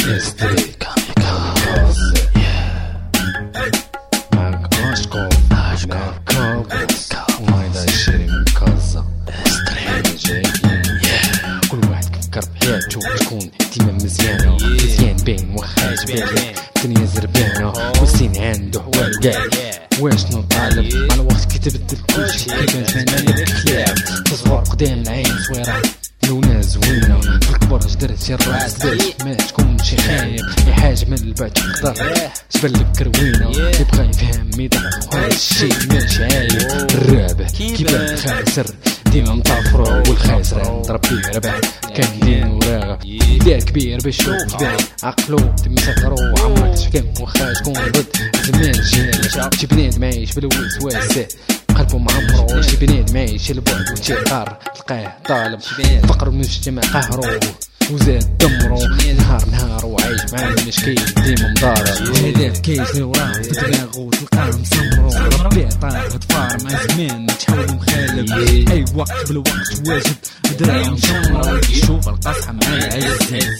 استري كاميكاز معك اشكو وهيدا الشيء مكازا استري جايين كل واحد كفكر بحياته تكون ديما مزيانة مزيان باين وخاش باين الدنيا زربانة والسين عنده حوال كاع واش نطالب على وقت كتبدل كلشي كيبان فنان الكلاب تصغر قدام العين صويرة لونها زوينة بالكبر جدرت شي الراس باش ما تكونش خايب اي حاجة من البعد تقدر تبلك كروينة يبغى يفهم ميدان وهذا الشي ماشي عايب الرابح كيبان خاسر ديما مطافرو والخاسر عند ربي ربح كان دين وراغة دير كبير بالشوف بان عقلو تم يسكرو عمرك تفكم وخا تكون ضد زمان جيل شي بنادم عايش بالوسواس قلبه معمرو شي بنادم عايش البعد والتيقار تلقاه طالب فقر المجتمع قهرو وزاد دمرو نهار وعايش مع المشكل ديما مضارب هذاك كيس وراه بدماغو تلقاه مسمرو ربي عطاه ظفار مع زمان تحاول مخالب اي وقت بالوقت واجب دراعي مشمرو شوف القصحة معايا عايز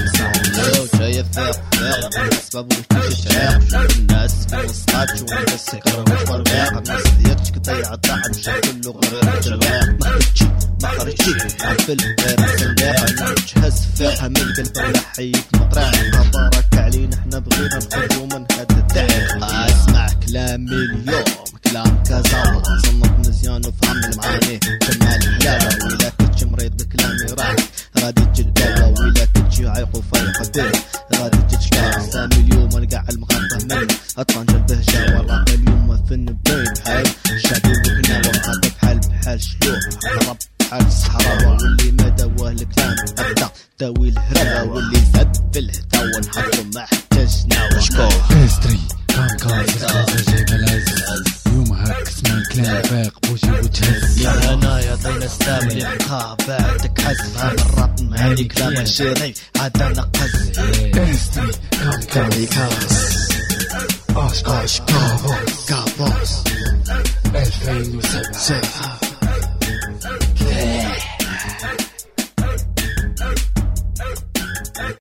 جاي ثاق الاسباب وكيفاش تعاق شوف الناس في الوسطات شوف السكر والفرقاق الناس ديالك تضيع الطعم شاف كله غير الجواق ما خرجتي عفل غير السنداق تهز فيها من القلب ولا حيك مطرح خبرك علينا احنا بغينا نخرجوا من هذا الدعم اسمع كلامي اليوم كلام كازا صنف مزيان وفهم المعاني جمال الحلاوه ولا كنت مريض بكلامي راح غادي تجدوا ولا كنت عايق وفايق الدين غادي تشكى سامي اليوم القاع المغطى من اطنج البهجه والله اليوم فن بين بحال شادي وكناوه هذا بحال شلوح هرب بحال الصحراء واللي ما دواه الكلام ابدا داوي الهربه واللي زاد في الهدا ونحطو ما احتاجنا وشكو استري كاميكاز جايب العز يوم هاك اسمع الكلام فايق بوجي وتهز يا هنايا طين السامي يبقى بعدك حزم هذا الراب معاني كلام الشيري هذا نقز استري كاميكاز اشكو كابوس 2007